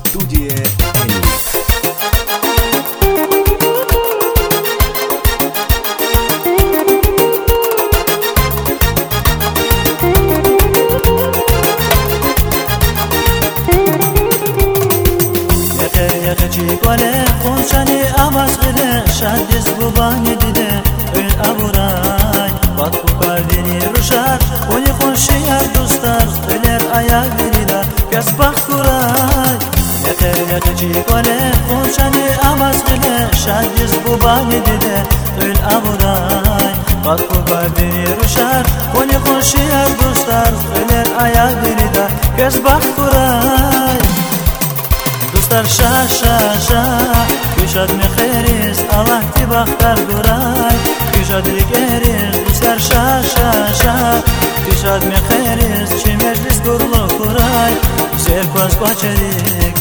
Studie Enix. Çikole konçani amazgıle şadiz bu bani dile ön aburay vakfu kardini ruşar oni konşiyar dostlar öler ayak verila gaz bakturay yeke çikole konçani amazgıle şadiz bu bani dile ön aburay vakfu kardini ruşar oni konşiyar dostlar öler ayak verila gaz bakturay Dostlar şa şa şa Güşad me kheriz Allah ti bakhtar duray Güşad rigeriz Dostlar şa şa şa Güşad me kheriz Çi meclis gurlu kuray Serkvaz paçedik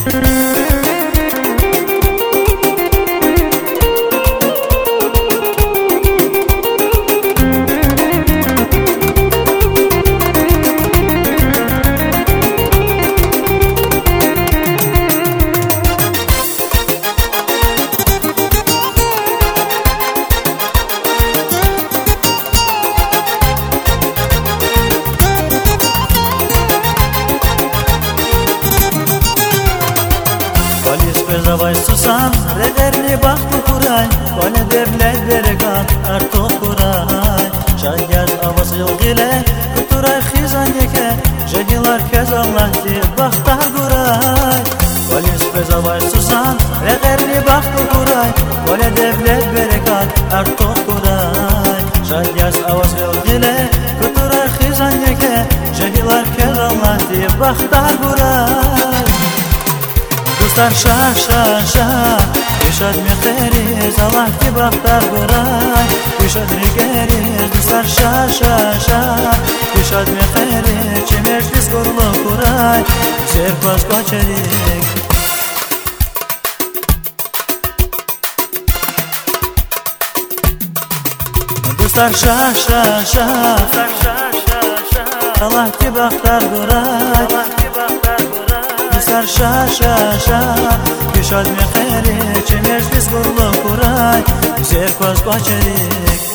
Zavay susam, rederni baktı kuray Vale devlet berekat, artok kuray Şayyaz avası yol gile, kuturay khizan yeke Jedilar kez Allah di baktar kuray Vale zavay susam, rederni baktı kuray Vale devlet berekat, artok kuray Şayyaz avası yol gile, kuturay khizan yeke Jedilar kez Allah di baktar kuray Dostlar şa şa şa Güşad me kheriz Allah ki bakhtar guray Güşad rigeriz Dostlar şa şa şa Güşad me kheriz Çi meclis gurlu kuray Serkvaz paçedik Dostlar şa şa şa Allah ki bakhtar guray Dostlar şa şa şa Güşad me kheriz Çi meclis gurlu kuray Serkvaz paçedik